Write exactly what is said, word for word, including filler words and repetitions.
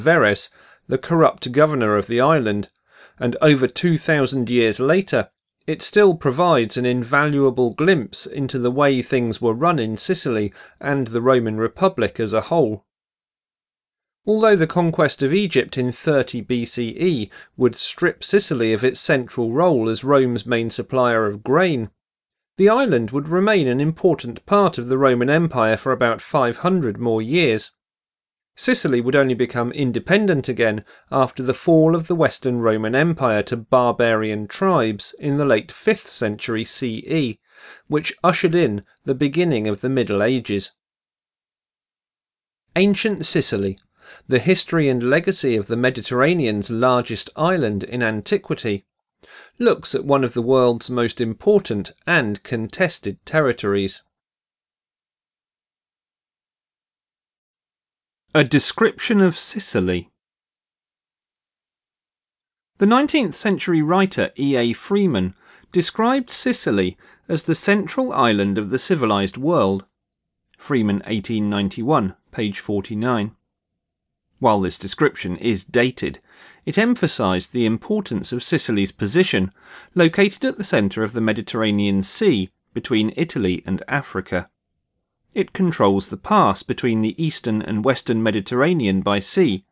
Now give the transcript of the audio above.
Verres, the corrupt governor of the island, and over two thousand years later, it still provides an invaluable glimpse into the way things were run in Sicily and the Roman Republic as a whole. Although the conquest of Egypt in thirty B C E would strip Sicily of its central role as Rome's main supplier of grain, the island would remain an important part of the Roman Empire for about five hundred more years. Sicily would only become independent again after the fall of the Western Roman Empire to barbarian tribes in the late fifth century C E, which ushered in the beginning of the Middle Ages. Ancient Sicily, the history and legacy of the Mediterranean's largest island in antiquity, looks at one of the world's most important and contested territories. A description of Sicily. The nineteenth century writer E A Freeman described Sicily as the central island of the civilized world. Freeman eighteen ninety-one, page forty-nine. While this description is dated, it emphasized the importance of Sicily's position, located at the center of the Mediterranean Sea between Italy and Africa. It controls the pass between the eastern and western Mediterranean by sea,